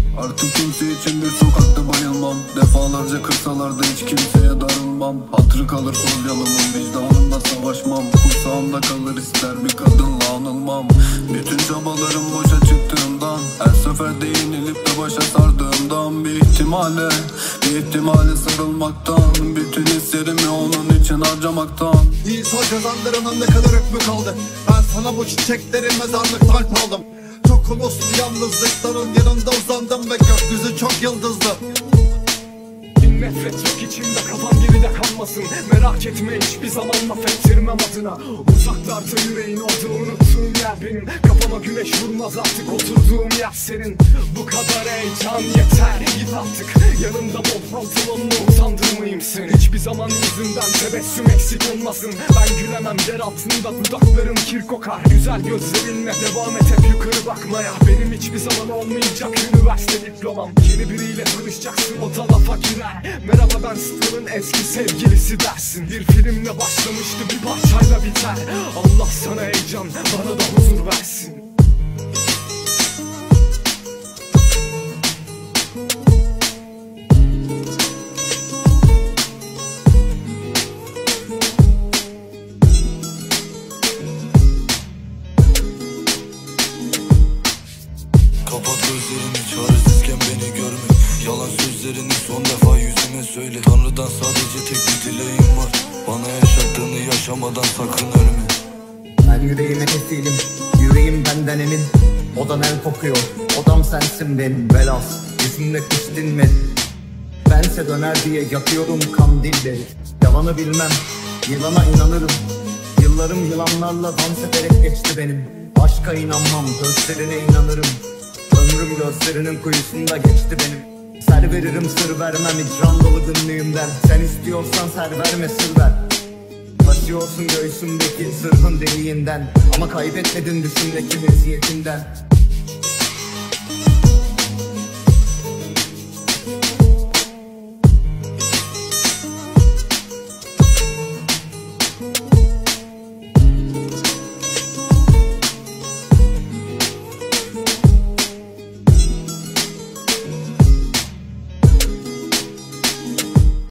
Artık kimse için bir sokakta bayılmam. Defalarca kırsalar da hiç kimseye darılmam. Hatırı kalır sol yanımın, vicdanımla savaşmam. Kursağımda kalır ister bir kadınla anılmam. Bütün çabalarım boşa çıktığından, her seferde yenilip de başa sardığımdan, bir ihtimale sarılmaktan, bütün hislerimi onun için harcamaktan. İnsan cezanlarının ne kadar hükmü kaldı? Ben sana bu çiçekleri mezarlıktan çaldım. Çok uluslu yalnızlıkların yanında uzandım ve gökyüzü çok yıldızlı. Nefret yok içimde, kafam geride kalmasın. Merak etme, hiçbir zaman laf ettirmem adına. Uzaklarda yüreğin orada, unuttuğum yer benim. Kafama güneş vurmaz artık, oturduğum yer senin. Bu kadar heyecan yeter, git artık. Yanımda bol pantolonla utandırmayayım seni. Hiçbir zaman yüzünden tebessüm eksik olmasın. Ben gülemem, yer altında dudaklarım kir kokar. Güzel gözlerinle devam et hep yukarı bakmaya. Benim hiçbir zaman olmayacak üniversite diplomam. Yeni biriyle tanışacaksın, o da lafa girer. Merhaba, ben Star'ın eski sevgilisi dersin. Bir filmle başlamıştı, bir parçayla biter. Allah sana heyecan, bana da huzur versin. Kapat gözlerini, çaresizken beni görme. Yalan sözlerini son defa yüzüme söyle. Tanrı'dan sadece tek bir dileğim var: bana yaşattığını yaşamadan sakın ölme. Ben yüreğime kesilim, yüreğim benden emin. Odan el kokuyor, odam sensin benim. Velas, yüzümle piştin mi? Bense döner diye yakıyorum kandilleri. Yalanı bilmem, yılana inanırım. Yıllarım yılanlarla dans ederek geçti benim. Aşka inanmam, gözlerine inanırım. Ömrüm gözlerinin kuyusunda geçti benim. Ser veririm sır vermem icran dolu günlüğümden. Sen istiyorsan ser verme sır ver. Taşıyorsun göğsümdeki sırrın deliğinden, ama kaybetmedin düşümdeki meziyetinden.